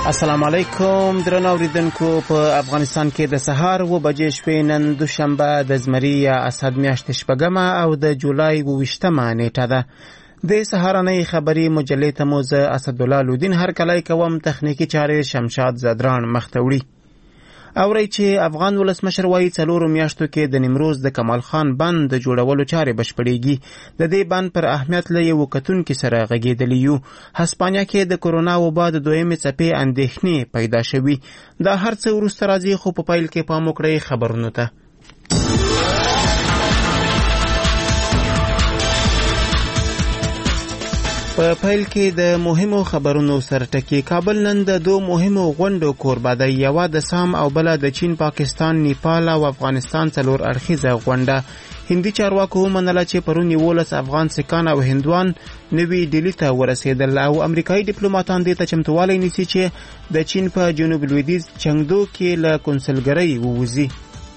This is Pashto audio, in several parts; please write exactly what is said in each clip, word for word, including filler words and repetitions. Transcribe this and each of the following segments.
السلام علیکم درنو اوریدونکو. په افغانستان کې د سهار و بجې شپې نن دوشنبه د زمري یا اسد میاشتې شپږمه او د جولای اوویشتمه نیټه ده. د سهارنۍ خبري مجلې ته مو زه اسدالله لودین هرکلی کوم. تخنیکي چارې شمشاد زدران مخته وړي. اورئ چې افغان ولسمشر وایي څلورو میاشتو کې د نیمروز د کمال خان بند د جوړولو چارې بشپړېږي. د دې بند پر اهمیت له یو کتونکي سره غږېدلی یو. هسپانیا کې د کرونا وبا د دویمې څپې اندېښنې پیدا شوي. دا هر څه وروسته راځي، خو په پیل کې پام وکړئ خبرونو ته. په پیل کې د مهمو خبرونو سرټکی. کابل نن د دوه مهمو غونډو کوربه دی. یوه د سام او بله د چین، پاکستان، نیپال او افغانستان څلور اړخیزه غونډه. هندي چارواکو ومنله چې پرون یولس افغان سکان او هندوان نوي ډیلي ته ورسېدل او امریکایي ډیپلوماتان دې ته چمتووالی نیسي چې د چین په جنوب لویدیځ چنګدو کې له کنسلګرۍ ووځي.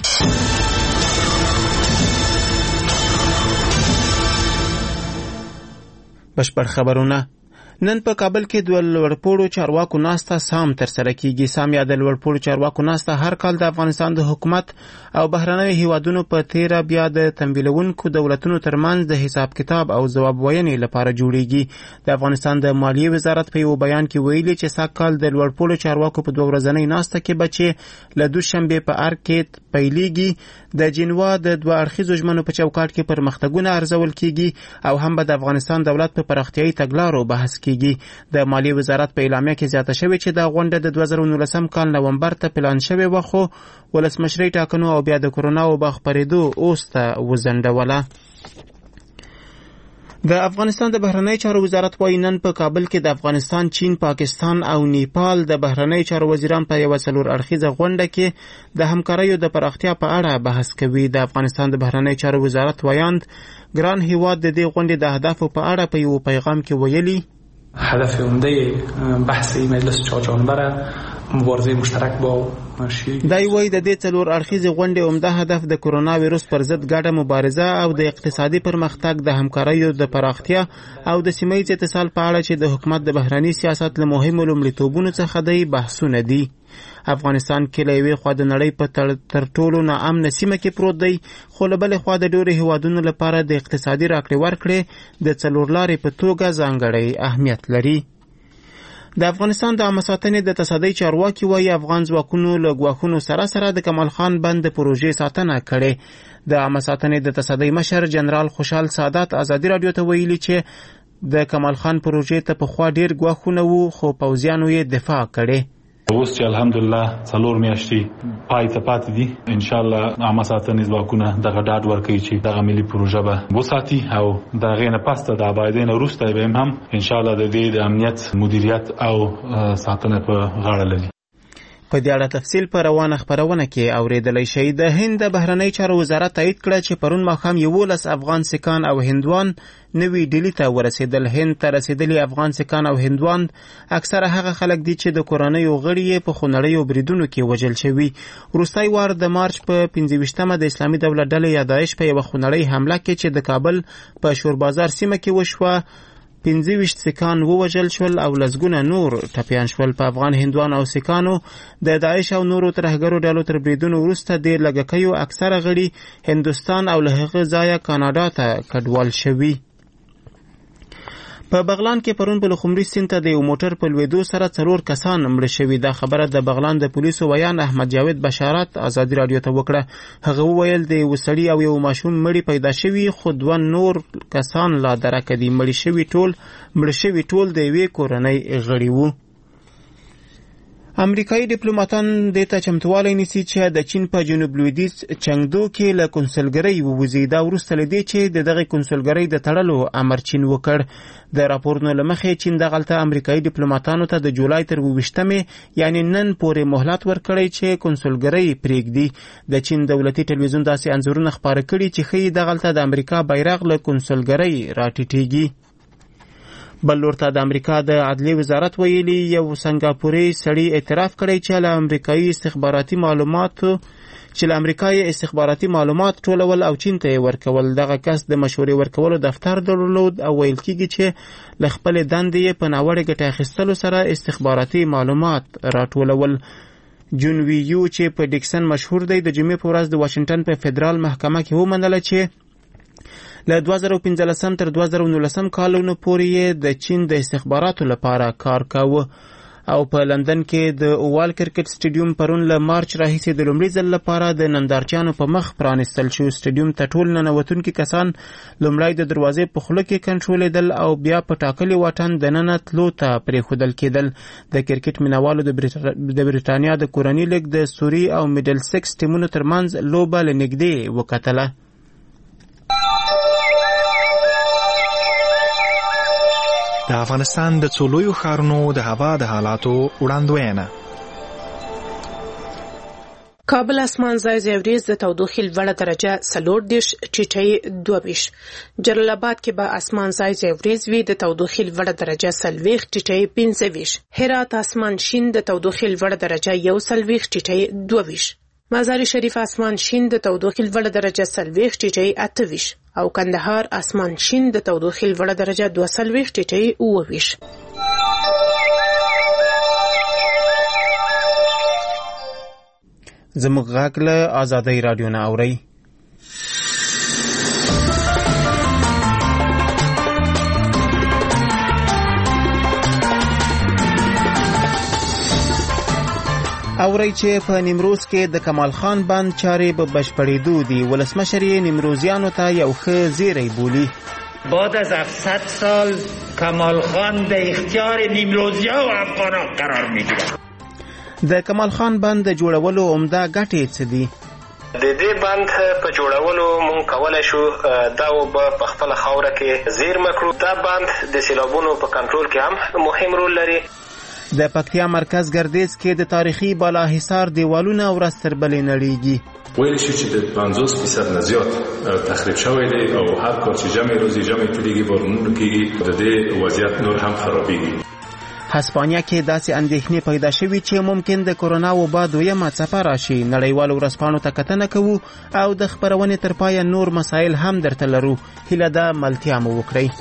بشپړ خبرونه. نن په کابل کې د لوړپوړو چارواکو ناسته سام ترسره کیږي. سام یا د لوړپوړو چارواکو ناسته هر کال د افغانستان د حکومت او بهرنیو هیوادونو په تیره بیا د تمویلونکو دولتونو ترمنځ د حساب کتاب او ځواب ویونې لپاره جوړیږي. د افغانستان د مالیې وزارت په یو بیان کې ویلي چې سږ کال د لوړپوړو چارواکو په دوه ورځنۍ ناسته کې به چې له دوشنبې په ارګ کې پیلیږي د جنوا د دوه اړخیزو ژمنو په چوکاټ کې پرمختګونه ارزول کیږي او هم به د افغانستان دولت په پراختیایي تګلارو بحث کیږي. د مالیې وزارت په اعلامیه کې زیاته شوې چې دا غونډه د دوه زره نولسم کال نومبر ته پلان شوې وه، خو ولسمشرۍ ټاکنو او بیا د کرونا وبا خپرېدو اوس ته وځنډوله. د افغانستان د بهرنی چارو وزارت وايي نن په کابل کې د افغانستان، چین، پاکستان او نیپال د بهرنی چارو وزیران په یوه څلور اړخیزه غونډه کې د همکاریو د پراختیا په اړه بحث کوي. د افغانستان د بهرنی چارو وزارت وایاند ګران هیواد د دې غونډې د اهدافو په اړه په یو پیغام کې ویلي هدف عمده بحث مجلس چهار جانبه مبارزه مشترک با دای وای د دې څلور اړخیزې غونډې عمده هدف د کرونا ویروس پر ضد ګډه مبارزه او د اقتصادي پرمختګ د همکاریو د پراختیا او د سیمه ییز اتصال په اړه چې د حکومت د بهرني سیاست له مهمو لومړیتوبونو څخه دی بحثونه دي. افغانستان کې له یوې خوا د نړۍ په تر ټولو ناامنه سیمه کې پروت دی، خو له بلې خوا د ډېرو هیوادونو لپاره د اقتصادي راکړې ورکړې د څلورلارې په توګه ځانګړی اهمیت لري. د افغانستان د عامه ساتنې د تصدۍ چارواکي وایي افغان ځواکونو له ګواښونو سره سره د کمال خان بند د پروژې ساتنه کړې. د عامه ساتنې د تصدۍ مشر جنرال خوشحال سادات ازادي راډیو ته ویلي چې د کمال خان پروژې ته پخوا ډېر ګواښونه وو، خو پوځیانو یې دفاع کړې. اوس چې الحمدلله څلور میاشتې پای ته پاتې دي، ان شاء الله عامه ساتنې ځواکونه دغه ډاډ ورکوي چې دغه ملي پروژه به وساتي او د هغې نه پسته د ابادۍ نه وروسته به هم ان شاء الله د دې د امنیت مدیریت او ساتنه په غاړه لري. په دې اړه تفصیل په روانه خپرونه کې اورېدلی شئ. د هند د بهرنی چارو وزارت تایید کړه چې پرون ماښام یولس افغان سکان او هندوان نوي ډیلي ته ورسېدل. هند ته رسېدلي افغان سکان او هندوان اکثره هغه خلک دي چې د کورنیو غړي یې په خونړیو بریدونو کې وژل شوي. وروستی وار د مارچ په پنځه ویشتمه د اسلامي دولت ډلې یا داعش په یوه خونړۍ حمله کې چې د کابل په شوربازار سیمه کې وشوه پنځه ویشت سکان ووژل شول او لسګونه نور ټپیان شول. په افغان هندوان او سکانو د داعش او نورو ترهګرو ډلو تر بریدونو وروسته د لږکیو اکثره غړي هندوستان او له هغه ځایه کاناډا ته کډوال شوي. په بغلان کې پرون په لخمري سیند ته د یو موټر په لوېدو سره څلور کسان مړه شوي. دا خبره د بغلان د پولیسو ویان احمد جاوید بشارت ازادي راډیو ته وکړه. هغه وویل د یو سړي او یو ماشوم مړي پیدا شوي، خو دوه نور کسان لا درکه دي. مړي شوي ټول مړه شوي ټول د یوې کورنۍ غړي وو. امریکایي ډیپلوماتان دې ته چمتووالی نیسي چې د چین په جنوب لویدیځ چنګدو کې له کنسلګرۍ ووځي. دا وروسته له دې چې د دغې کنسلګرۍ د تړلو امر چین وکړ. د راپورونو له مخې چین دغلته امریکایي ډیپلوماتانو ته د جولای تر اوویشتمې یعنی نن پورې مهلت ورکړی چې کنسلګرۍ پرېږدي. د چین دولتي ټلویزیون داسې انځورونه خپاره کړي چې ښیي دغلته د امریکا بیرغ له کنسلګرۍ راټیټېږي. بل لورته د امریکا د عدلیې وزارت ویلي یو سنګاپوري سړي اعتراف کړی چې له امریکایي استخباراتي معلوماتو چې له امریکا یې استخباراتي معلومات ټولول او چین ته یې ورکول. دغه کس د مشورې ورکولو دفتر درلود او ویل کېږي چې له خپلې دندې یې په ناوړه ګټې اخیستلو سره استخباراتي معلومات راټولول. جون ویو چې په ډیکسن مشهور دی د جمعې په ورځ د واشنگټن په فدرال محکمه کې ومنله چې له دوه زره پنځلسم تر دوه زره نولسم کالونو پورې یې د چین د استخباراتو لپاره کار کاوه. او په لندن کې د اووال کرکټ سټیډیوم پرون له مارچ راهیسې د لومړي ځل لپاره د نندارچیانو په مخ پرانستل شو. سټیډیوم ته ټول ننوتونکي کسان لومړی د دروازې په خوله کې کنټرولېدل او بیا په ټاکلي واټن دننه تلو ته پرېښودل کېدل. د کرکټ مینوالو د برېټانیا د کورني لیګ د سوري او میډل سکس ټیمونو ترمنځ لوبه له نږدې وکتله. د افغانستان د څو لویو ښارونو د هوا د حالاتو وړاندوینه. کابل اسمان ځای ځای وریځ د تودوخې لوړه درجه څلور دېرش ټیټۍ دوه ویشت. جلال آباد کې به اسمان ځای ځای وریځ وي د تودوخې لوړه درجه څلوېښت ټیټۍ پنځه ویشت. هرات اسمان شین د تودوخې لوړه درجه یو څلوېښت ټیټۍ دوه ویشت. مزار شریف اسمان شین د تودوخې لوړه درجه څلوېښت ټیټۍ اته ویشت او کندهار اسمان شین د تودوخې لوړه درجه دوه څلوېښت ټیټۍ اووه ویشت. زموږ غږ له آزادۍ راډیو نه اورئ. اورئ چې په نیمروز کې د کمال خان بند چارې به بشپړېدو دي. ولسمشر یې نیمروزیانو ته یو ښه زیری بولي. بعد از هفتصد سال کمال خان در اختیار نیمروزیا و افغانان قرار میگیرد. د کمال خان بند د جوړولو عمده ګټې څه دي؟ د دې بند په جوړولو مونږ کولی شو دا اوبه په خپله خاوره کې زیرمه کړو. دا بند د سیلابونو په کنټرول کې هم مهم رول لري. د پکتیا مرکز ګردیز کې د تاریخي بالاحصار دیوالونه ورځ تر بلې نړیږي. ویل شي چې د پنځوس فیصد نه زیات تخریب شوی دی او هر کال چې جمع روزي جمع تلېږي بارونو کېږي د دې وضعیت نور هم خرابېږي. هسپانیا کې داسې اندېښنې پیدا شوي چې ممکن د کرونا وبا دویمه څپه راشي. نړیوالو ورځپاڼو ته کتنه کوو او د خپرونې تر پایه نور مسایل هم درته لرو. هیله ده ملتیا مو وکړئ.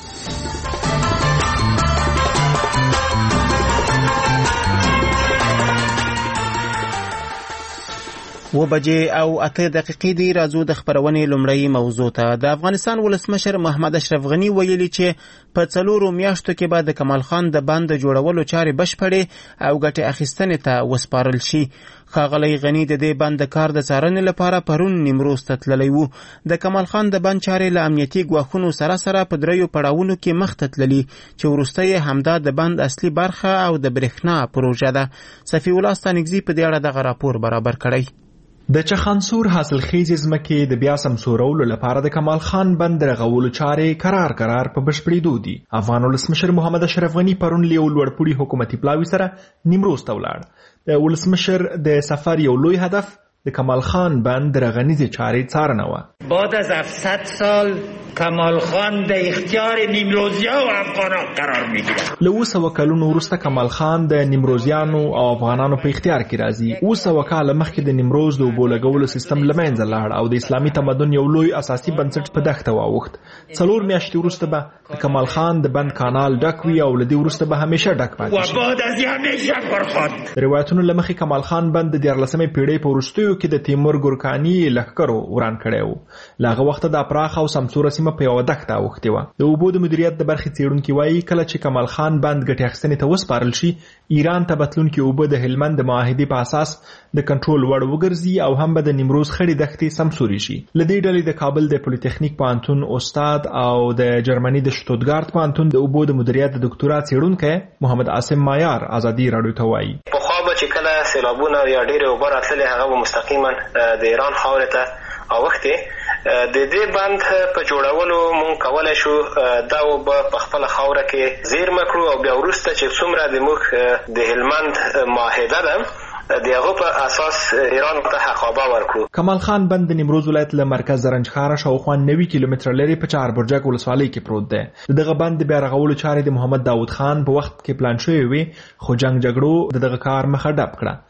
و بجې او اته دقیقې دی. راځو د خپرونې لومړی موضوع ته. د افغانستان ولسمشر محمد اشرف غني ویلي چې په څلورو میاشتو کې به د کمال خان د بند جوړولو چارې بشپړې او ګټې اخیستنې ته وسپارل شي. ښاغلی غني د دې بند د کار د څارنې لپاره پرون نیمروز ته تللی و. د کمال خان د بند چارې له امنیتي ګواښونو سره سره په دریو پړاوونو کې مخ ته تللي چې وروسته یې همدا د بند اصلي برخه او د برېښنا پروژه ده. صفي الله ستانکزي په دې اړه دغه راپور برابر کړی. د چخانسور حاصلخیزې ځمکې د بیا سمسورولو لپاره د کمال خان بند رغولو چارې قرار قرار په بشپړېدو دي. افغان ولسمشر محمد اشرف غني پرون له یو لوړپوړي حکومتي پلاوي سره نیمروز ته ولاړ. د ولسمشر د سفر یو لوی هدف د کمال خان بند رغنیزې چارې څارنه وه. بعد از هفتصد سال کمال خان در اختیار نیمروزیا و افغانان قرار میگیرد. له اوه سوه کلونو وروسته کمال خان د نیمروزیانو او افغانانو په اختیار کې راځي. اوه سوه کاله مخکې د نیمروز د اوبو لګولو سیستم له منځه لاړ او د اسلامي تمدن یو لوی اساسي بنسټ په دښته واوښت. څلور میاشتې وروسته به د کمال خان د بند کانال ډک وي او له دې وروسته به همیشه ډک پاتې شي. و بعد از همیشه برخواست. د روایتونو له مخې کمال خان بند د دیارلسمې پیړۍ په وروستیو کې د تیمور ګورکاني لښکرو وران کړی و. له هغه وخته دا پراخه او سمسوره سیمه په یوه دښته اوښتې وه. د اوبو د مدیریت د برخې څېړونکي وایي کله چې کمال خان بند ګټې اخیستنې ته وسپارل شي ایران ته به تلونکي اوبه د هلمند د معاهدې په اساس د کنټرول وړ وګرځي او هم به د نیمروز خړې دښتې سمسورې شي. له دې ډلې د کابل د پولیټیکنیک پوهنتون استاد او د جرمني د شتوتګارت پوهنتون د اوبو د مدیریت د دکتورا څېړونکی محمد عاصم مایار ازادي راډیو ته وایي پخوا به چې کله سیلابونه یا ډېرې اوبه راتللې هغه به مستقیما د ایران خاورې ته اوښتې. د دې بند په جوړولو مونږ کولی شو دا اوبه په خپله خاوره کې زیرمه کړو او بیا وروسته چې څومره د موږ د هلمند معاهده ده د هغه په اساس ایران ته حقابه ورکړو. کمال خان بند د نیمروز ولایت له مرکز زرنج ښاره شاوخوا نوي کیلومتره لرې په چهار برجک ولسوالۍ کې پروت دی. د دغه بند د بیا رغولو چارې د محمد داود خان په وخت کې پلان شوې وې خو جنګ جګړو د دغه کار مخه ډپ کړه.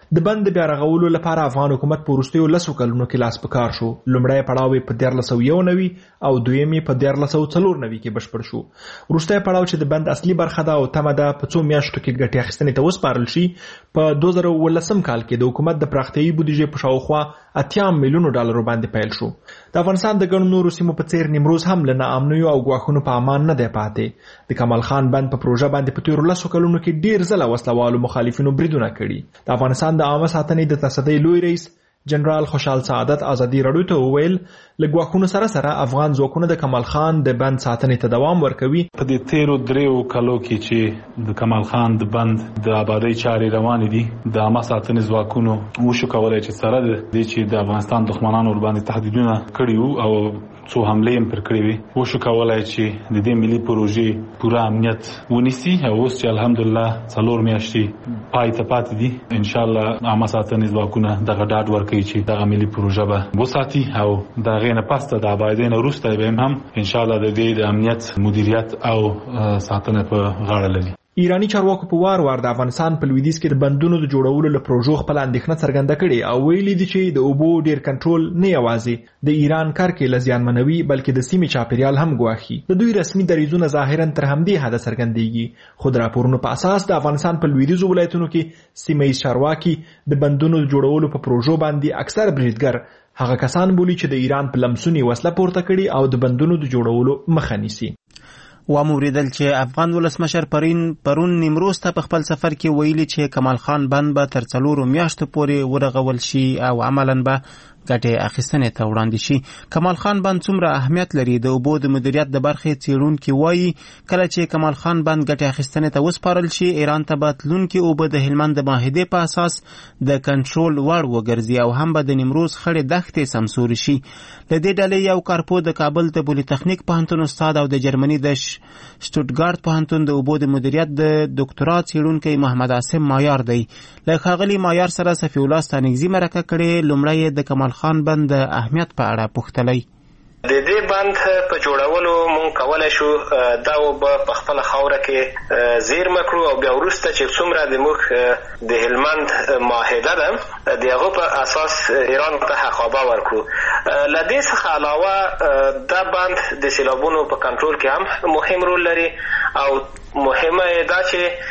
د بند بیا رغولو لپاره افغان حکومت په وروستیو لسو کلونو کې لاس په کار شو. لومړی پړاو یې په دیارلس سوه یو نوي او دویم یې په دیارلس سوه څلور نوي کې بشپړ شو. وروستی پړاو چې د بند اصلي برخه ده او تمه ده په څو میاشتو کې ګټې اخیستنې ته وسپارل شي، په دوه زره اوولسم کال کې د حکومت د پراختیایي بودیجې په شاوخوا اتیا میلیونو ډالرو باندې پیل شو. د افغانستان د ګڼو نورو سیمو په څیر نیمروز هم له ناامنیو او ګواښونو په امان نه دی پاتې. د کمال خان بند په پروژه باندې په تیرو لسو کلونو کې ډیر ځله وسلوالو مخالفینو بریدونه کړي. د افغانستان د عامه ساتنې د تصدۍ لوی رئیس جنرال خوشحال سعادت ازادي راډیو ته وویل له ګواښونو سره سره افغان ځواکونه د کمال خان د بند ساتنې ته دوام ورکوي. په دې تیرو دریو کالو کې چې د کمال خان د بند د آبادۍ چارې روانې دي، د عامه ساتنې ځواکونو وشو کولای چې سره د دې چې د افغانستان دښمنانو ورباندې تهدیدونه کړي وو او څو حملې هم پر کړې وي، وشو کولای چې د دې ملي پروژې پوره امنیت ونیسي. او اوس چې الحمدلله څلور میاشتې پای ته پاتې دي، ان شاء الله عامه ساتنې ځواکونه دغه ډاډ ورکوي چې دغه ملي پروژه به وساتي او د هغې نه پسته د آبادۍ نه وروسته به هم ان شاء الله د دې د امنیت مدیریت او ساتنه په غاړه لري. ایرانی چارواکو په وار وار د افغانستان په لویدیځ کې د بندونو د جوړولو له پروژو خپل اندېښنه څرګنده کړې او ویلي دي چې د اوبو ډیر کنټرول نه یوازې د ایران کرکې له زیانمنوي بلکې د سیمې چاپیریال هم ګواښي. د دوی رسمي دریځونه ظاهرا تر همدې حده څرګندېږي، خو د راپورونو په اساس د افغانستان په لویدیځو ولایتونو کې سیمه ییز چارواکي د بندونو د جوړولو په پروژو باندې اکثر بریدګر هغه کسان بولي چې د ایران په لمسونی وسله پورته کړي او د بندونو د جوړولو مخه نیسي. واموریدل چې افغان ولسمشر پرین پرون نیمروز ته په خپل سفر کې ویلي چې کمال خان بند به تر څلورو میاشتو پورې ورغول شي او عملاً به ګټې اخیستنې ته وړاندې شي. کمال خان بند څومره اهمیت لري؟ د اوبو د مدیریت د برخې څېړونکي وایي کله چې کمال خان بند ګټې اخیستنې ته وسپارل شي، ایران ته به تلونکي اوبه د هلمند د معاهدې په اساس د کنټرول وړ وګرځي او هم به د نیمروز خړې دښتې سمسورې شي. له دې ډلې یو کارپو د کابل د پولي تخنیک پوهنتون استاد او د جرمني د شټوټګارت پوهنتون د اوبو د مدیریت د ډاکټرا څېړونکی محمد عاصم مایار دی. له ښاغلي مایار سره صفي الله ستانکزي مرکه کړې. لومړی د کمال خان بند د اهمیت په اړه پوښتلی. د دې بند په جوړولو مونږ کولای شو دا اوبه په خپله خاوره کې زیرمه کړو او بیا وروسته چې څومره د موږ د هلمند معاهده ده د هغو په اساس ایران ته حقابه ورکړو. له دې څخه علاوه دا بند د سیلابونو په کنټرول کې هم مهم رول لري او مهمه دا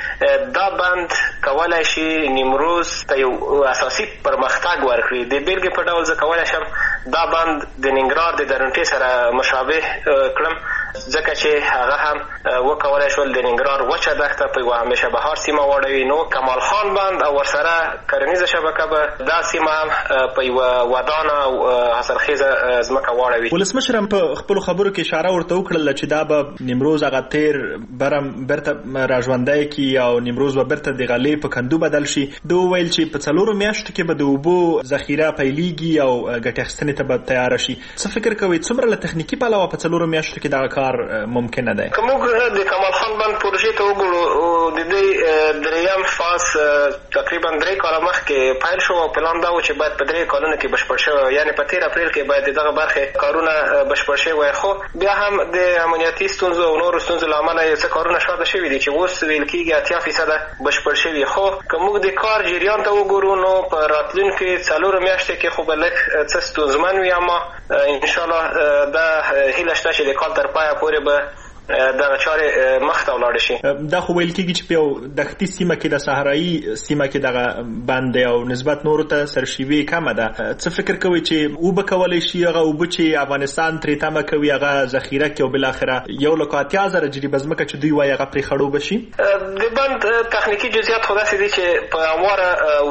چې دا بند کولای شي نیمروز ته یو اساسي پرمختګ ورکړي. د بیلګې په ډول زه کولای شم دا بند د ننګرهار د درونټې سره مشابه کړم، ځکه چې هغه هم وکولای شول د ننګرهار وچه دښته په یوه همیشه بهار سیمه واړوي. نو کمال خان بند او ورسره کرنیزه شبکه به دا سیمه هم په یوه ودانه او حاصلخیزه ځمکه واړوي. ولسمشر هم په خپلو خبرو کې اشاره ورته وکړله چې دا به نیمروز هغه تیر برم برته راژوندی کی او نیمروز به برته د غلې په کندو بدل شي. دوی وویل چې په څلورو میاشتو کې به د اوبو ذخیره پیلېږي او ګټې اخیستنې ته به تیاره شي. څه فکر کوئ څومره له تخنیکي پلوه په څلورو میاشتو کې دغه کار ممکنه دی؟ که موږ د کمال خان بند پروژې ته وګورو، د دې دریم فاز تقریبا درې کاله مخکې پیل شو او پلان دا و چې باید په درې کالونو کې بشپړ شوی، یعنې په تیر اپریل کې باید دغه برخې کارونه بشپړ شوي وای. خو بیا هم د امنیتي ستونزو او نورو ستونزو له امله یو څه کارونه شاته شوي دي چې اوس ویل کېږي اتیا فیصده بشپړ شوي. خو که موږ د کار جریان ته وګورو نو په راتلونکي څلورو میاشتو کې خو به لږ څه ستونزمن وي، اما انشاءالله دا هیله شته چې د کال تر پایه پورې به دغه چارې مخته ولاړې شي. دا خو ویل کېږي چې په یو دښتي سیمه کې د صحرایي سیمه کې دغه بند دی او نسبت نورو ته سرشیوي کمه ده. څه فکر کوئ چې اوبه کولی شي هغه اوبه چې افغانستان ترې تمه کوي هغه ذخیره کړي او بالاخره یو لکه اتیا زره جریبه ځمکه چې دوی وایي هغه پرې خړوبه شي؟ د بند تخنیکي جزئیات خو داسې دي چې په همواره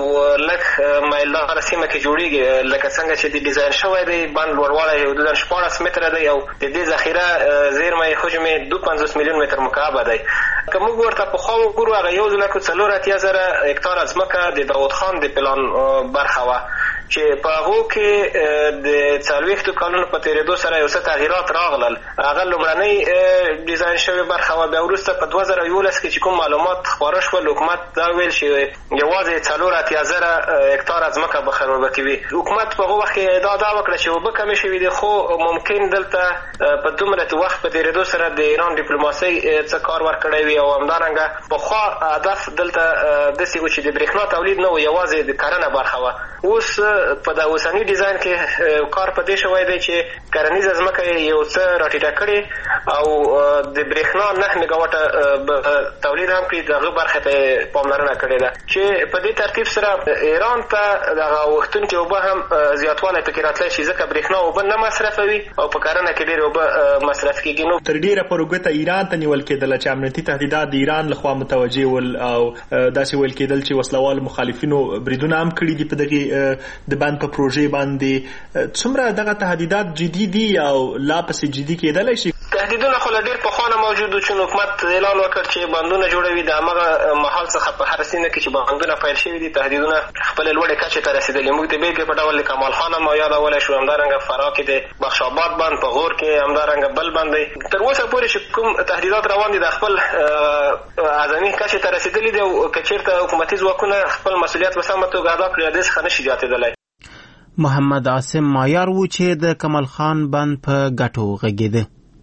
لږ میلداره سیمه کې جوړېږي، لکه څنګه چې د ډیزاین شوی دی. بند لوړوالی حدودا شپاړس متره دی او د دې ذخیره زیرمه حجم دو پنځوس میلیون متر مکعب دی. که موږ ورته پخوا وګورو هغه یو لک څلور اتیا زره هکتاره ځمکه د داود خان د پلان برخه وه چې په هغو کې د څلوېښتو کلونو په تېرېدو سره یو څه تغییرات راغلل. هغه لومړنۍ ډیزاین شوې برخه وه. بیا وروسته په دوه زره یولس کې چې کوم معلومات خپاره شول، حکومت دا ویل چې یوازې څلور اتیا زره هکتاره ځمکه به خرابه کوي. حکومت په هغه وخت کې ادعا دا وکړه چې اوبه کمې شوي دي، خو ممکن دلته په دومره وخت په تېرېدو سره د ایران ډیپلوماسۍ څه کار ورکړی وي او همدارنګه پخوا هدف دلته داسې و چې د برېښنا تولید نه و، یوازې د کرنه برخه وه. اوس په د اوسني ډیزاین کې کار په دې شوی دی چې کرنیزه ځمکه یو څه راټیټه کړې او د برېښنا نه میګاواټه تولید هم کړي، د هغه برخې ته پاملرنه کړې ده چې په دې ترتیب سره ایران ته دغه غوښتونکې اوبه هم زیاتوالی پکې راتلی شي، ځکه برېښنا اوبه نه مصرفوي او په کرنه کې ډېرې اوبه مصرف کېږي. نو تر ډېره پورې ګوته ایران ته نیول کېدله چې امنیتي تهدیدات د ایران لخوا متوجه ول او داسې ویل کېدل چې وسلوال مخالفینو بریدونه هم کړي دي په دغه د بند په پروژې باندې. څومره دغه تهدیدات جدي دي او لا پسې جدي کېدلی شي؟ تهدیدونه خو له ډېر پخوانه موجود و چې حکومت اعلان وکړ چې بندونه جوړوي. د همغه مهال څخه په هر سیمه کې چې بندونه پیل شوي دي تهدیدونه خپلې لوړې کچې ته رسېدلي. موږ د بېلګې په ډول د کمال خان هم یادولی شو، همدارنګه فراه کې د بخش آباد بند، په غور کې همدارنګه بل بند دی. تر اوسه پورې چې کوم تهدیدات روان دي د خپل اعظمي کچې ته رسېدلي دي او که چېرته حکومتي ځواکونه خپل مسؤلیت په سمه توګه ادا کړي، دې څخه نشي زیاتېدلی. محمد عاصم مایار و چې د کمال خان بند په ګټو غږېده.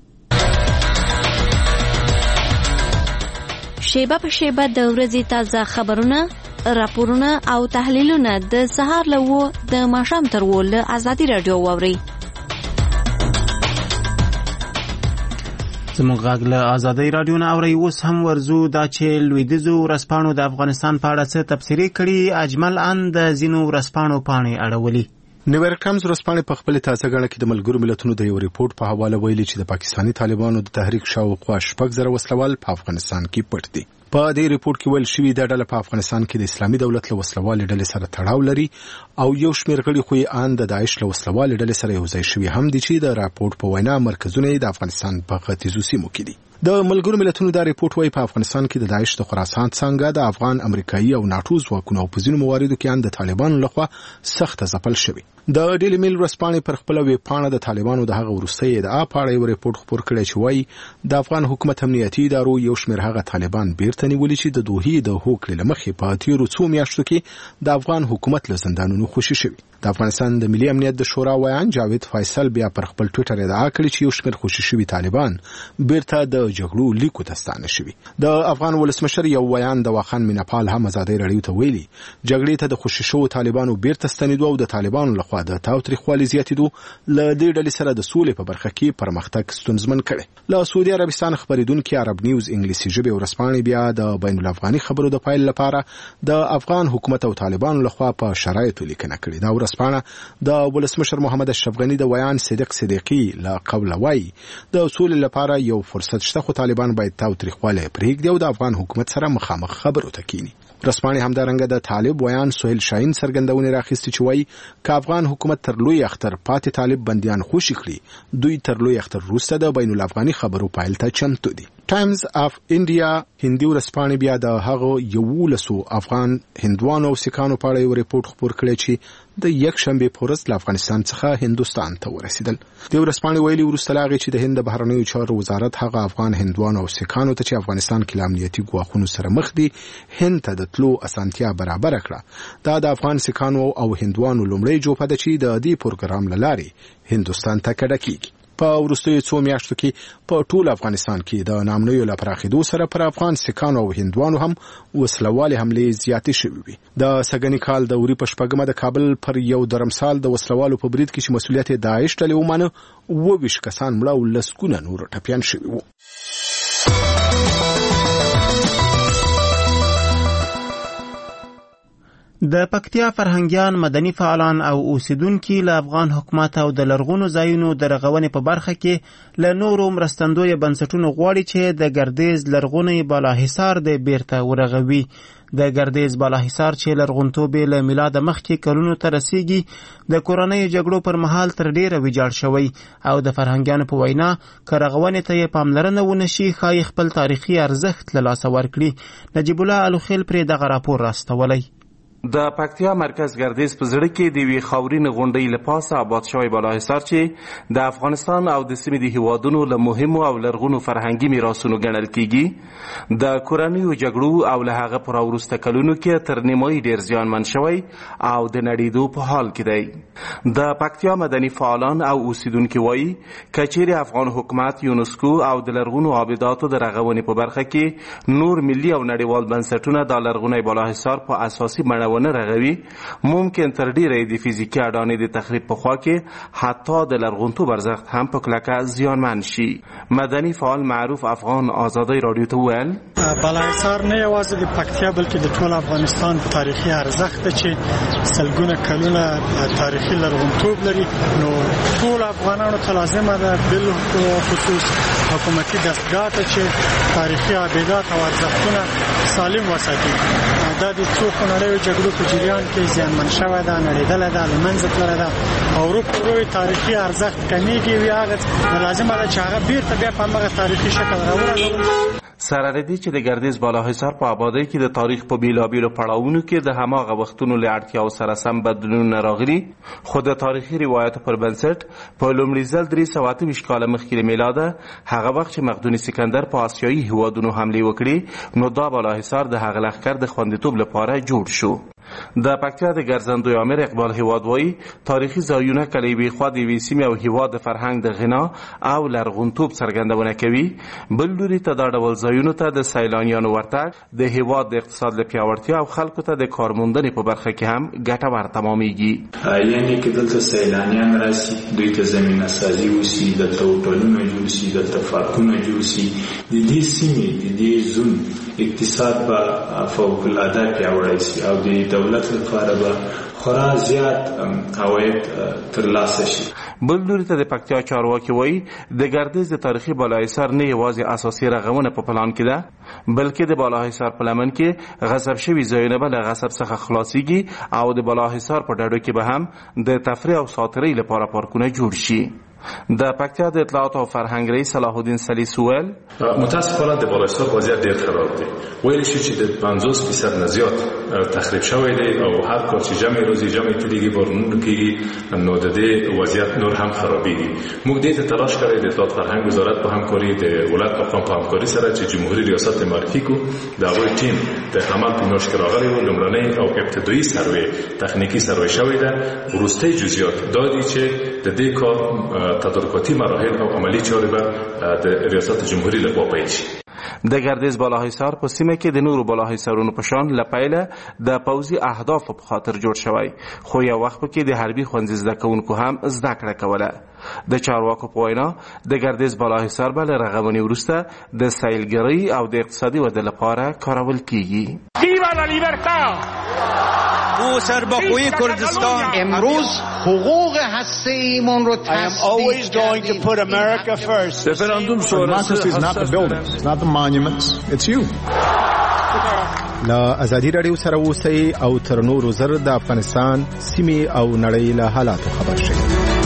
شیبه په شیبه د ورځې تازه خبرونه، راپورونه او تحلیلونه د سهار له وو د ماښام تر وو له ازادي راډیو واورئ. زموږ غږ له ازادي راډیو نه اورئ. اوس هم ورزو دا چې لویدیځو ورځپاڼو د افغانستان په اړه څه تبصرې کړي. اجمل ان د ځینو ورځپاڼو پاڼې اړولي. نیویارک ټایمز ورځپاڼې په خپل تازه غړ کې د ملګرو ملتونو د یو ریپورت په حواله ویلي چې د پاکستاني طالبانو د تحریک شاوخوا شپږ زره وسلوال په افغانستان کې پټ دي. په دې ریپورت کې ویل شوی دا ډله په افغانستان کې د اسلامي دولت له وسلوالې ډلې سره تړاو لري او یو شمېر غړي خو یې ان د داعش له وسلوالې ډلې سره یو ځای شوي هم دي چې د راپورټ په وینا مرکزونه د افغانستان په ختیځو سیمو کې دي. د ملګرو ملتونو دا ریپورت وايي په افغانستان کې د داعش د خراسان څنګه د افغان امریکایي او ناتو ځواکونو او په ځینو مواردو کې ان د طالبانو لخوا سخت ځپل شوی. د ډیلی میل ورځپاڼې پر خپل ویب پاڼه د طالبانو د هغه وروستۍ ادعا په اړه یو ریپورت خپور کړی چې وايي د افغان حکومت امنیتي ادارو یو شمېر هغه طالبان بیرته نیولي چې د دوحې د هوکړې له مخې په تیرو څو میاشتو کې د افغان حکومت له زندانونو خوشي شوي. د افغانستان د ملي امنیت د شورا ویان جاوید فیصل بیا پر خپل ټویټر ادعا کړې چې یو شمېر خوشي شوي طالبان بیرته د جګړو لیکو ته ستانه شوي. د افغان ولسمشر یو ویان د واخان میناپال هم ازادي راډیو ته ویلي جګړې ته د خوشي شوو طالبانو بیرته ستنېدو او د طالبانو لخوا د تاوتریخوالي زیاتېدو له دې ډلې سره د سولې په برخه کې پرمختګ ستونزمن کړي. له سعودي عربستان خبرېدونکي عرب نیوز انګلیسي ژبې ورځپاڼې بیا د بین الافغاني خبرو د پایل لپاره د افغان حکومت او طالبانو لخوا په شرایطو لیکنه کړې. دا ورځپاڼه د ولسمشر محمد اشرف غني د ویان صدیق صدیقي له قوله وایي د سولې لپاره یو فرصت شته خو طالبان باید تاوتریخوالی پرېږدي او د افغان حکومت سره مخامخ خبرو ته کینی. رسمانه همدارنګه د طالب ویان سهیل شاهین څرګندونه راخیستي چې وایي که افغان حکومت تر لوی اختر پاتې طالب بندیان خوشي کړي دوی تر لوی اختر وروسته د بین الافغاني خبرو پایل ته چمتو دي. ټایمز اف انډیا هندي ورځپاڼې بیا د هغو یولسو افغان هندوانو او سیکانو په اړه یو ریپورت خپور کړی چې د یک شنبه په ورځ له افغانستان څخه هندوستان ته ورسېدل. د ورځپاڼې ویلي وروسته لا غي چې د هند بهرنیو چارو وزارت هغه افغان هندوانو او سیکانو ته چې افغانستان کې امنیتي ګواښونو سره مخ دي هند ته د تلو اسانتیا برابر کړه. دا د افغان سیکانو او هندوانو لومړی جوپه ده چې د دې پروګرام لاري هندوستان ته کډه کیږي. په وروستیو څو میاشتو کې په ټول افغانستان کې د نامنویو له پراخېدو سره پر افغان سیکانو او هندوانو هم وسلوالې حملې زیاتې شوې وي. د سږني کال د اوري په شپږمه د کابل پر یو درمسال د وسلوالو په برید کې چې مسؤلیت یې داعش ډلې ومانه اووه ویشت کسان مړه او لسګونه نور ټپیان شوي وو. د پکتیا فرهنګیان مدني فعالان او اوسیدونکي له افغان حکومت او د لرغونو ځایونو د رغونې په برخه کې له نورو مرستندویه بنسټونو غواړي چې د ګردیز لرغونی بالاحصار د بیرته ورغوي. د ګردیز بالاحصار چې لرغونتوب له میلاد مخکې کلونو ته رسیږي د کورنۍ جګړو پر مهال تر ډیره ویجاړ شوی او د فرهنګیانو په وینا که رغونې ته یې پاملرنه ونشي ښایي خپل تاریخي ارزښت له لاسه ورکړي. نجیب الله الوخیل پرې دغه راپور راستولی. د پکتیا مرکز ګردیز په زړه کې د یوې خاورین غونډۍ له پاسه آباد شوی بالاحصار چې د افغانستان او د سیمې د هیوادونو له مهمو او لرغونو فرهنګي میراثونو ګڼل کیږي د کورنیو جګړو او له هغه پر وروسته کلونو کې تر نیمایي ډیر زیانمن شوی او د نړیدو په حال کې دی. د پکتیا مدني فعالان او اوسیدونکي وایي که چیرې افغان حکومت یونسکو او د لرغونو آباداتو د رغونې په برخه کې نور ملي او نړیوال بنسټونه د لرغونی بالاحصار په اساسي بڼه ونه رغوي، ممکن تر ډیره د فزیکي اډانې د تخریب په خوا کې حتی د لرغونتوب ارزښت هم په کلکه زیانمن شي. مدني فعال معروف افغان آزادۍ راډیو ته وویل بالاحصار نه یوازې د پکتیا بلکې د ټول افغانستان تاریخي ارزښت دی چې سلګونه کلونه تاریخي لرغونتوب لري، نو ټول افغانانو ته لازمه ده بالخصوص حکومتي دستګاه ته چې تاریخي آبادات او ارزښتونه سالم وساتي. دا د څو خونړیو جګړو په جریان کې زیانمن شوې ده، نړېدلې ده، له منځه تللې ده او ورو په ورو تاریخي ارزښت کمیږي. وي هغه لازمه ده چې هغه بیرته بیا په همغه تاریخي شکل راورغول. سرحدي چې د ګردیز بالاحصار په آبادۍ کې د تاریخ په بیلابیلو پړاوونو کې د هماغه وختونو له اړتیاو سره سم بدلونونه راغلي، خو د تاریخي روایتو پر بنسټ په لومړي ځل درې سوه اته ویشت کاله مخکې له میلاده هغه وخت چې مقدوني سکندر په آسیایي هیوادونو حملې وکړې، نو دا بالاحصار د هغه لښکر د خوندیتوب لپاره جوړ شو. د پکتیا د ګرځندوی امیر اقبال هیواد وایي تاریخي ځایونه کله یوې خوا د یوې سیمې او هیواد د فرهنګ د غنا او لرغونتوب څرګندونه کوي، بل لوري ته دا ډول ځایونو ته د سیلانیانو ورتګ د هیواد د اقتصاد له پیاوړتیا او خلکو ته د کارموندنې په برخه کې هم ګټور تمامیږي. یعنی که دلته سیلانیان راسي، دوی ته زمینه سازي وسي، دلته هوټلونه جوړ سي، دلته پارکونه جوړ سي، د دې سیمې د دې زون اقتصاد به فوق العاده پیاوړی سي او د دولت لپاره به خورا زیات عواید ترلاسه شي. بل لوري ته د پکتیا چارواکي وایي د ګردیز د تاریخي بالاحصار نه یوازې اساسي رغونه په پلان کې ده، بلکې د بالاحصار په لمن کې غصب شوي ځایونه به له غصب څخه خلاصیږي او د بالاحصار په ډډو کې به هم د تفریح او ساتیرۍ لپاره پارکونه جوړ شي. د پکتیا د اطلاعات او فرهنګ رئیس صلاح الدین سلیس وویل متاسفانه د بالاحصار وضعیت ډیر خراب دی. ویل شي چې د پنځوس فیصد نه زیات تخریب شوی دی او هر کار چې جمع روزي جمع کېږي بارونو کېږي، نو د دې وضعیت نور هم خرابېږي. موږ دې ته تلاش کړی د اطلاعات فرهنګ وزارت په همکاري د ولایت مقام په همکاري سره چې جمهوریت ریاست معرفي کو د هغوی ټیم د عمل په میاشت کې راغلی و. لومړنۍ او ابتدایي سروې تخنیکي سروې شوې ده. وروستۍ جزئیات دا دي چې د دې کار تدارکاتی مراحل او عملی چارې به د ریاست جمهوری لخوا پیل شي. د ګردیز بالاحصار په سیمه کې د نورو بالاحصارونو په شان له پیله د پوځي اهدافو په خاطر جوړ شوی، خو یو وخت کې د حربي ښوونځي زده کوونکو هم زده کړه کوله. د چارواکو په وینا د ګردیز بالاحصار به له رغونې وروسته د سیلګرۍ او د اقتصادي ودې لپاره کارول کیږي. او سرباخوی کردستان امروز حقوق هسته ایمون رو تصدیق کردیم. رفراندوم شورای is not the buildings, it's not the monuments, it's you. لا ازادي رادیو سره اوسئ او تر نورو زر د افغانستان سیمې او نړۍ له حالاتو خبر شئ.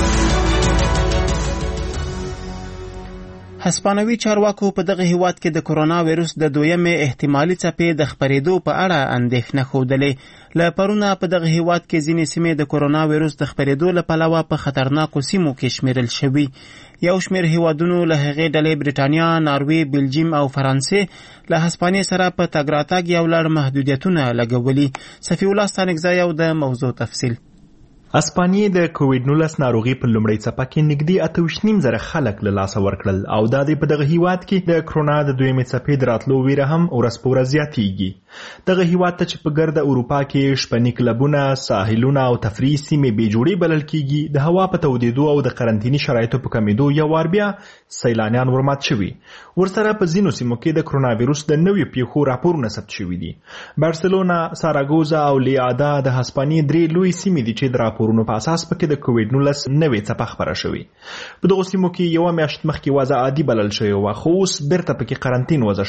هسپانوي چارواکو په دغه هیواد کې د کرونا وایرس د دویمې احتمالي څپې د خپرېدو په اړه اندېښنه ښودلې. له پرونه په دغه هیواد کې ځینې سیمې د کرونا وایرس د خپرېدو له پلوه په خطرناکو سیمو کې شمیرل شوي. یو شمېر هیوادونو له هغې ډلې برېټانیا، ناروې، بلجیم او فرانسې له هسپانیې سره په تګ راتګ یو لړ محدودیتونه لګولي. صفي الله ستانکزی او د موضوع تفصیل. اسپانیې د کووډ نولس ناروغي په لومړۍ څپه کې نږدې اته ویشت نیم زره خلک له لاسه ورکړل او دا د په دغه هیواد کې د کرونا د دویمې څپې د راتلو ویره هم ورځ په ورځ زیاتېږي. دغه هیواد ته چې په ګرده اروپا کې شپني کلبونه، ساحلونه او تفریحي سیمې بې جوړې بلل کېږي، د هوا په تودېدو او د قرنطیني شرایطو په کمېدو یو وار بیا سیلانیان ورمات شوي. ورسره په ځینو سیمو کې د کرونا ویروس د نویو پیښو راپورونه ثبت شوي دي. بارسلونا، ساراګوزا او لیادا د هسپانیې درې لوی سیمې دي چې د راپورونو په اساس پکې د کووډ نولس نوې څپه خپره شوې. په دغو سیمو کې یوه میاشت مخکې وضع عادي بلل شوې وه، خو اوس بیرته پکې قرنطین وضع شوی.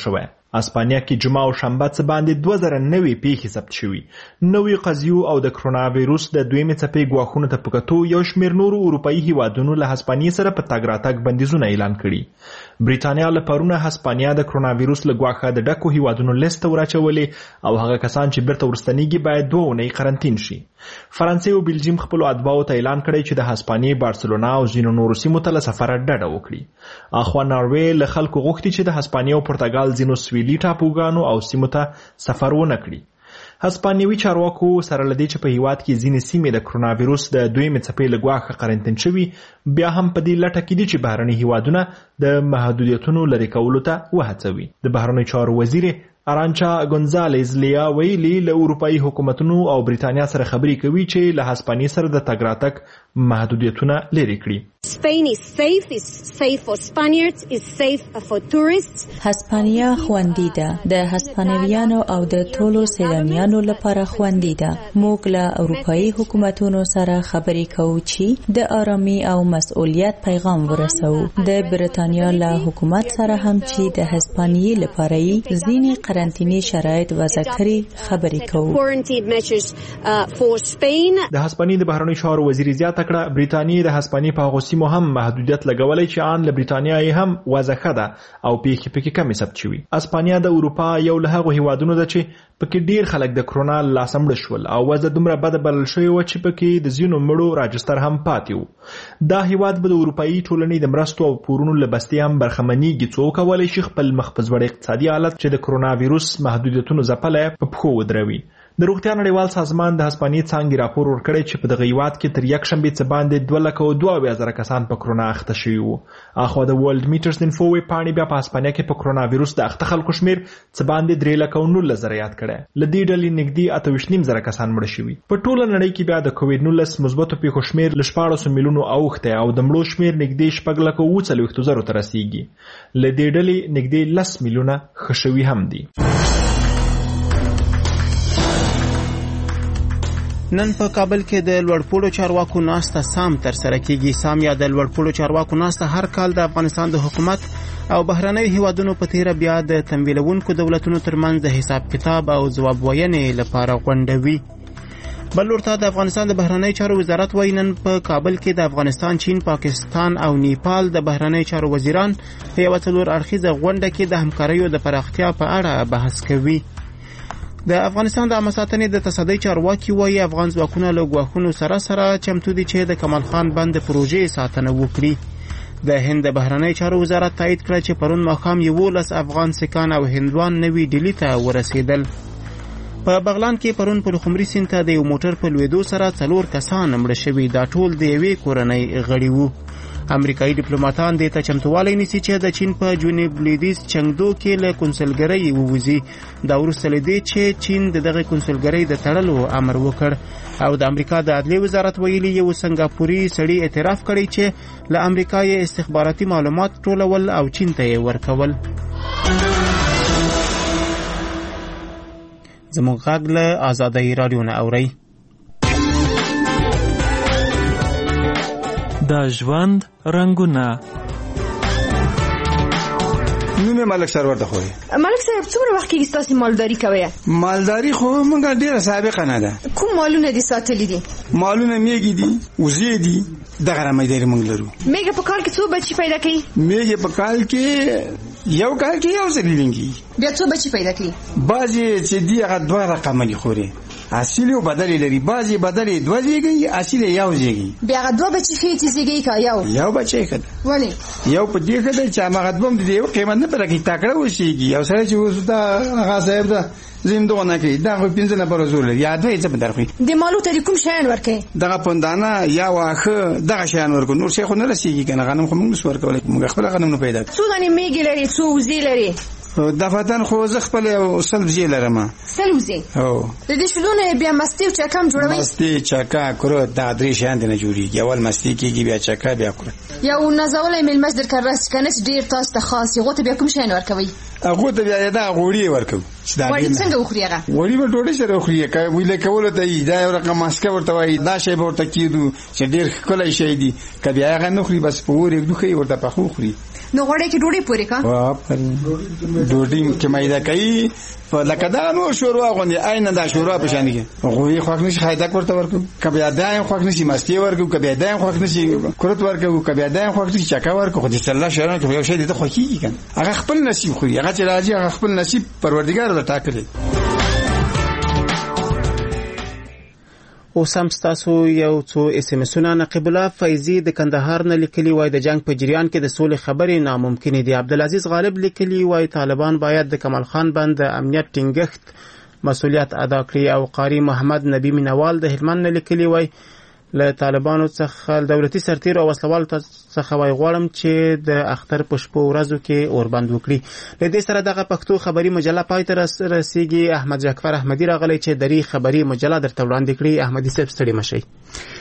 اسپانیا کې جمعه او شنبه څه باندې دوه زره نوي پیښې ثبت شوي. نوي قضیو او د کرونا وایروس د دویمې څپې ګواښونو ته په کتو یو شمېر نورو اروپایي هیوادونو له هسپانیې سره په تګ راتګ بندیزونه اعلان کړي. بریتانیا له پرونه هسپانیا د کرونا وایروس له ګواښه د ډکو هیوادونو لیست ته وراچولې او هغه کسان چې بیرته ورستنیږي باید دوه اونۍ قرنطین شي. فرانسې او بلجیم خپلو اتباعو ته اعلان کړی چې د هسپانیې بارسلونا او ځینو نورو سیمو ته له سفره ډډه وکړي. اخوا ناروې له خلکو غوښتي چې د هسپانیا او پرتګال ځینو سویلي ټاپوګانو او سیمو ته سفر ونه کړي. هسپانیوي چارواکو سره له دې چې په هیواد کې ځینې سیمې د کرونا وایروس د دویمې څپې له ګواښه قرنطین شوي، بیا هم په دې لټه کې دي چې بهرني هیوادونه د محدودیتونو لرې کولو ته وهڅوي. د بهرنیو چارو وزیر ارانچا گونزالز لیا ویلي له اروپایي حکومتونو او بریتانیا سره خبرې کوي چې له هسپانیې سره د تګ راتګ محدودیتونه لرې کړي. Spain is safe, is safe for Spaniards, is safe for tourists. هسپانیا خوندي ده، د هسپانویانو او د ټولو سیلانیانو لپاره خوندي ده. موږ له اروپایي حکومتونو سره خبرې کوو چې د آرامي او مسؤلیت پیغام ورسوو. د بریتانیا له حکومت سره هم چې د هسپانیې لپاره یې ځینې قرنطینې شرایط وضع کړي خبرې کوو. Quarantine measures uh, for Spain. د هسپانیې د بهرنیو چارو وزیر زیاته کړه بریتانیې د هسپانیې په هغو سیمو هم محدودیت لګولی چې آن له بریتانیا یې هم وضع ښه ده او پیښې پکې کمې ثبت شوي. اسپانیا د اروپا یو له هغو هیوادونو ده چې پکې ډیر خلک د کرونا له لاسه مړه شول او وضع دومره بده بلل شوې وه چې پکې د ځینو مړو راجستر هم پاتې و. دا هیواد به د اروپایي ټولنې د مرستو او پورونو له بستې هم برخمنېږي څو کولی شي خپل مخ په ځوړ اقتصادي حالت چې د کرونا وایروس محدودیتونو ځپلی په پښو ودروي. د روغتیا نړیوال سازمان د هسپانیې څانګې راپور ورکړی چې په دغه هیواد کې تر یکشنبې څه باندې دوه لکه او دوه اویا زره کسان په کرونا اخته شوي وو. اخوا د ورلډ میټرز انفو ویب پاڼې بیا په هسپانیا کې په کرونا وایروس د اخته خلکو شمېر څه باندې درې لکه او نولس زره یاد کړی. له دې ډلې نږدې اته ویشت نیم زره کسان مړه شوي. په ټوله نړۍ کې بیا د کوویډ نولس مثبتو پیښو شمېر له شپاړسو میلیونو اوښتی او د مړو شمېر نږدې شپږ لکه او اووه څلوېښتو زرو ته رسیږي. له دې ډلې نږدې لس میلیونه ښه شوي هم دي. نن په کابل کې د لوړپوړو چارواکو ناسته سام تر سره کیږي. سام یا د لوړپوړو چارواکو ناسته هر کال د افغانستان د حکومت او بهرنیو هیوادونو په تیره بیا د تمویلونکو دولتونو ترمنځ د حساب کتاب او ځواب وینې لپاره غونډوي. بل ورته د افغانستان د بهرنیو چارو وزارت وایي نن په کابل کې د افغانستان، چین، پاکستان او نیپال د بهرنیو چارو وزیران په یوه څلور اړخیزه غونډه کې د همکاریو د پراختیا په اړه بحث کوي. د افغانستان د عامه ساتنې د تصدۍ چارواکي وایي افغان ځواکونه له ګواښونو سره سره چمتو دي چې د کمال خان بند د پروژې ساتنه وکړي. د هند د بهرنیو چارو وزارت تایید کړه چې پرون ماښام یولس افغان سکان او هندوان نوي ډیلي ته ورسېدل. په بغلان کې پرون په لخمري سیند ته د یو موټر په لوېدو سره څلور کسان مړه شوي. دا ټول د یوې کورنۍ غړي وو. امریکایي ډیپلوماټان دې ته چمتووالی نیسي چې د چین په جنوب لویدیځ چنګدو کې له کنسولګرۍ ووځي. دا وروسته له دې چې چین د دغه کنسولګرۍ د تړلو امر وکړ. او د امریکا د عدلیې وزارت ویلي یو سنګاپوري سړي اعتراف کړی چې له امریکا یې استخباراتي معلومات ټولول او چین ته یې ورکول. زموږ غږ له آزادۍ راډیو نه اورئ. د ژوند رنگونه. نومې ملک سرور ته خو ملک صاحب څومره وخت کېږي ستاسې مالداري کوئ؟ مالداري خو موږ ډېره سابقه نه ده. کوم مالونه دي ساتلي دي؟ مالونه میږي دي، وزې دي، دغه رمایداري موږ لرو. میږه په کال کې څو بچي پیدا کوي؟ میږه په کال کې یو کال کې یو ځل لینګي. بیا څو بچي پیدا کوي؟ بعضې چې دي هغه دوه رقمه دي خوري، اصلي او بدلې لري. بعضې بدلې دوه زیږي، اصلي یو زیږي. بیا هغه دوه بچي ښیي چې زیږي که یو یو بچی ښه ده. ولې؟ یو په دې ښه ده چې هماغه دوه هم د یو قیمت نه پره کوي، تکړه اوسېږي. یو سړی چې اوس دا هغه صاحب ده زم دغه نه کوي، دا خو پنځه نفره زور لري، یا دوه یې څه په درخوي. د مالو ته کوم شیان ورکوي؟ دغه پندانه یا واښه دغه شیان ورکو، نور شی خو نه رسېږي که نه. غنم خو موږ نشو ورکولی، موږ خپله غنم نه پیدا کړو. څو دانې میږې لري، څو وزې لري؟ دفتن خو زه خپل یو سل وزې لرم. سل وزې؟ هو. د دې شلونه بیا مستې او چکه هم جوړوئ؟ مستې، چکه، کورت، دا درې شیان نه جوړېږي. اول مستې کېږي، بیا چکه، بیا کورت. یو نازولی میلمه درکړه راسي که نه چې ډېر تاسو ته خاص وي، هغو ته بیا کوم شیان ورکوئ؟ هغو ته بیا دغه غوړي ورکوو وړي څنګه وخوري هغه وړي به ډوډۍ سره وخوري که ویلې کولو ته یي دا یو رقم ماسکه ورته وایي دا شی به ورته کېدو چې ډېر ښکلی شی دي که بیا هغه نه خوري بس په اور یې ږدو ښایي ورته پخو خوري نو غوړی کې ډوډۍ پورې کا ډوډۍ کې میده کوي لکه دا نور شوروا غوندې عین دا شوروا په شان کې غوړي خوښ نشي خایدک ورته ورکو که بیا دا یې خوښ نشي مستې ورکو که بیا دا یې خوښ نشي کرت ورکو که بیا دا یې خوښ نشي چکه ورکو خو دې الله شران کې یو شی دې خوښیږي کنه هغه خپل نصیب خوري هغه چې راځي هغه خپل نصیب پروردګار له ټاکلی. اوس هم ستاسو یو څو اس ام اسونه. نقیب الله فیضي د کندهار نه لیکلي وای د جنگ په جریان کې د سولې خبرې ناممکنې دي. عبدالعزیز غالب لیکلي وای طالبان باید د کمال خان بند د امنیت ټینګښت مسؤلیت ادا کړي. او قاری محمد نبی مینوال د هلمند نه لیکلي وای له طالبانو څخه دولتي سرتیر او وسلوال څخه وای غواړم چې د اختر په شپو ورځو کې اوربند وکړي. له دې سره دغه پښتو خبري مجله پای ته رسیږي. احمد جعفر احمدي راغلی چې دری خبري مجله درته وړاندې کړي. احمدي صاحب ستړي مشئ.